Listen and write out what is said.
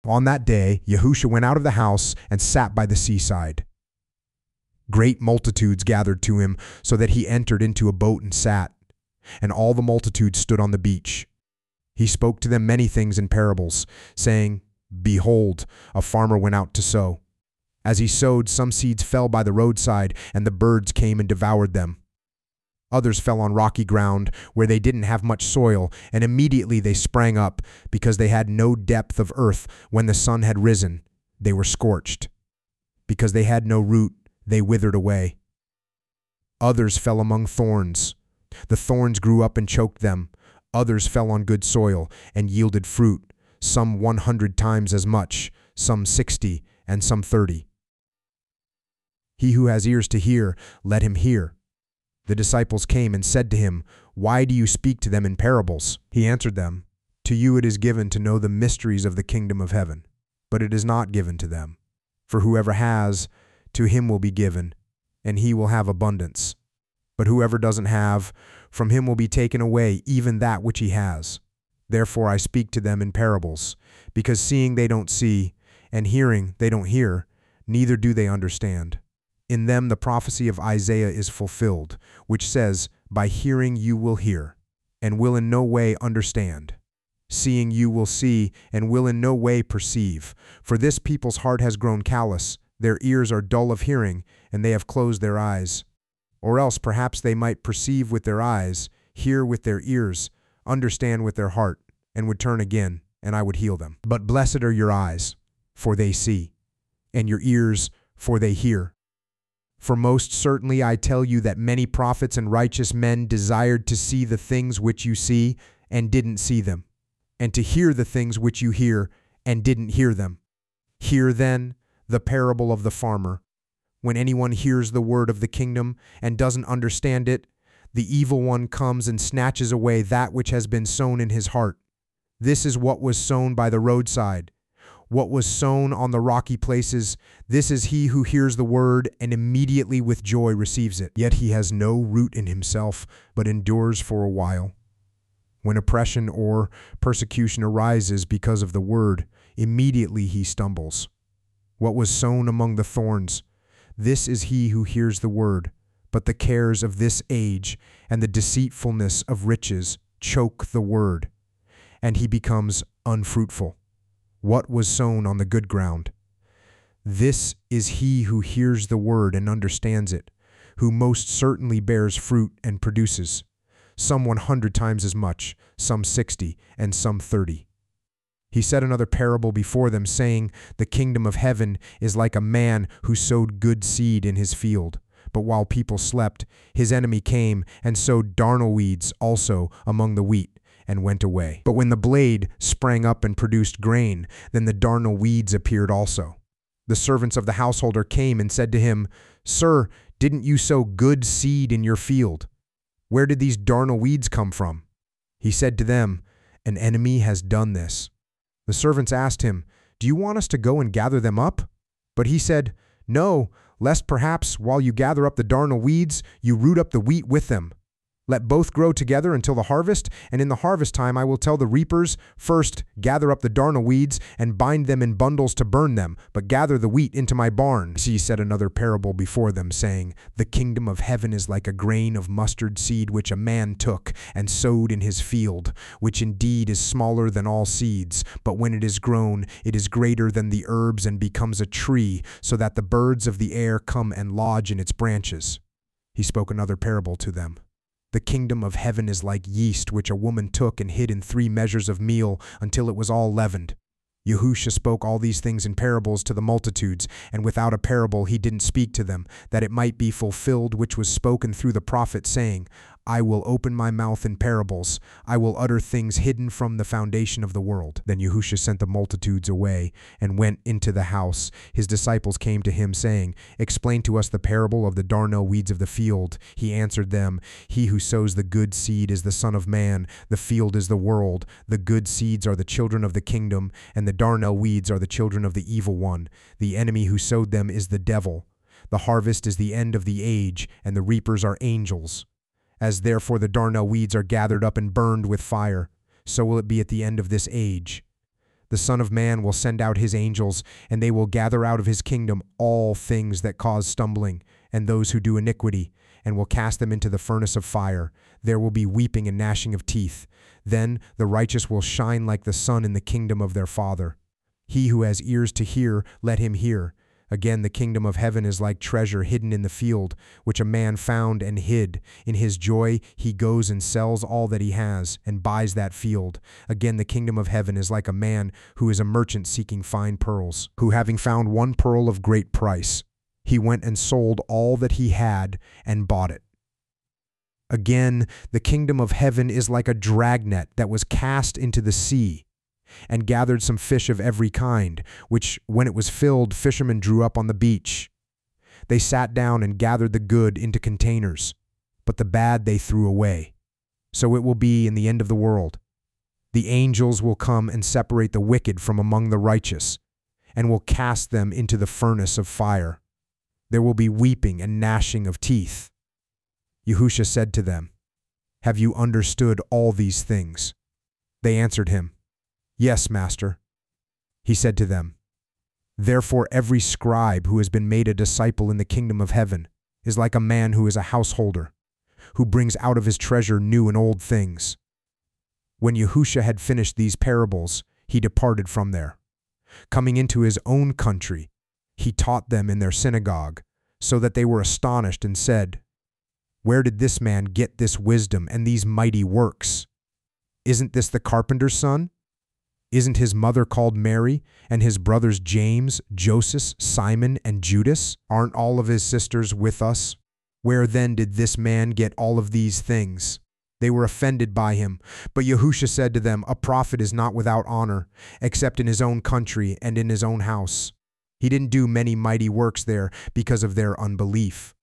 On that day, Yahusha went out of the house and sat by the seaside. Great multitudes gathered to him, so that he entered into a boat and sat, and all the multitude stood on the beach. He spoke to them many things in parables, saying, Behold, a farmer went out to sow. As he sowed, some seeds fell by the roadside, and the birds came and devoured them. Others fell on rocky ground, where they didn't have much soil, and immediately they sprang up, because they had no depth of earth. When the sun had risen, they were scorched. Because they had no root, they withered away. Others fell among thorns. The thorns grew up and choked them. Others fell on good soil and yielded fruit, some 100 times as much, some 60, and some 30. He who has ears to hear, let him hear. The disciples came and said to him, Why do you speak to them in parables? He answered them, To you it is given to know the mysteries of the kingdom of heaven, but it is not given to them. For whoever has, to him will be given, and he will have abundance. But whoever doesn't have, from him will be taken away even that which he has. Therefore I speak to them in parables, because seeing they don't see, and hearing they don't hear, neither do they understand. In them the prophecy of Isaiah is fulfilled, which says, By hearing you will hear, and will in no way understand. Seeing you will see, and will in no way perceive. For this people's heart has grown callous, their ears are dull of hearing, and they have closed their eyes. Or else perhaps they might perceive with their eyes, hear with their ears, understand with their heart, and would turn again, and I would heal them. But blessed are your eyes, for they see, and your ears, for they hear. For most certainly I tell you that many prophets and righteous men desired to see the things which you see, and didn't see them, and to hear the things which you hear, and didn't hear them. Hear then the parable of the farmer. When anyone hears the word of the kingdom and doesn't understand it, the evil one comes and snatches away that which has been sown in his heart. This is what was sown by the roadside. What was sown on the rocky places, this is he who hears the word and immediately with joy receives it. Yet he has no root in himself, but endures for a while. When oppression or persecution arises because of the word, immediately he stumbles. What was sown among the thorns, this is he who hears the word, but the cares of this age and the deceitfulness of riches choke the word, and he becomes unfruitful. What was sown on the good ground? This is he who hears the word and understands it, who most certainly bears fruit and produces, some 100 times as much, some 60, and some 30. He said another parable before them, saying, The kingdom of heaven is like a man who sowed good seed in his field. But while people slept, his enemy came and sowed darnel weeds also among the wheat, and went away. But when the blade sprang up and produced grain, then the darnel weeds appeared also. The servants of the householder came and said to him, Sir, didn't you sow good seed in your field? Where did these darnel weeds come from? He said to them, An enemy has done this. The servants asked him, Do you want us to go and gather them up? But he said, No, lest perhaps while you gather up the darnel weeds, you root up the wheat with them. Let both grow together until the harvest, and in the harvest time I will tell the reapers, First, gather up the darnel weeds and bind them in bundles to burn them, but gather the wheat into my barn. He said another parable before them, saying, The kingdom of heaven is like a grain of mustard seed which a man took and sowed in his field, which indeed is smaller than all seeds, but when it is grown, it is greater than the herbs and becomes a tree, so that the birds of the air come and lodge in its branches. He spoke another parable to them. The kingdom of heaven is like yeast which a woman took and hid in 3 measures of meal until it was all leavened. Yahusha spoke all these things in parables to the multitudes, and without a parable he didn't speak to them, that it might be fulfilled which was spoken through the prophet, saying, I will open my mouth in parables. I will utter things hidden from the foundation of the world. Then Yahusha sent the multitudes away and went into the house. His disciples came to him, saying, Explain to us the parable of the darnel weeds of the field. He answered them, He who sows the good seed is the Son of Man. The field is the world. The good seeds are the children of the kingdom, and the darnel weeds are the children of the evil one. The enemy who sowed them is the devil. The harvest is the end of the age, and the reapers are angels. As therefore the darnel weeds are gathered up and burned with fire, so will it be at the end of this age. The Son of Man will send out his angels, and they will gather out of his kingdom all things that cause stumbling, and those who do iniquity, and will cast them into the furnace of fire. There will be weeping and gnashing of teeth. Then the righteous will shine like the sun in the kingdom of their Father. He who has ears to hear, let him hear. Again, the kingdom of heaven is like treasure hidden in the field, which a man found and hid. In his joy he goes and sells all that he has, and buys that field. Again, the kingdom of heaven is like a man who is a merchant seeking fine pearls, who having found one pearl of great price, he went and sold all that he had and bought it. Again, the kingdom of heaven is like a dragnet that was cast into the sea, and gathered some fish of every kind, which, when it was filled, fishermen drew up on the beach. They sat down and gathered the good into containers, but the bad they threw away. So it will be in the end of the world. The angels will come and separate the wicked from among the righteous, and will cast them into the furnace of fire. There will be weeping and gnashing of teeth. Yahushua said to them, "Have you understood all these things?" They answered him, "Yes, Master." He said to them, "Therefore every scribe who has been made a disciple in the kingdom of heaven is like a man who is a householder, who brings out of his treasure new and old things." When Yahushua had finished these parables, he departed from there. Coming into his own country, he taught them in their synagogue, so that they were astonished and said, "Where did this man get this wisdom and these mighty works? Isn't this the carpenter's son? Isn't his mother called Mary, and his brothers James, Joseph, Simon, and Judas? Aren't all of his sisters with us? Where then did this man get all of these things?" They were offended by him. But Yahushua said to them, "A prophet is not without honor, except in his own country and in his own house." He didn't do many mighty works there because of their unbelief.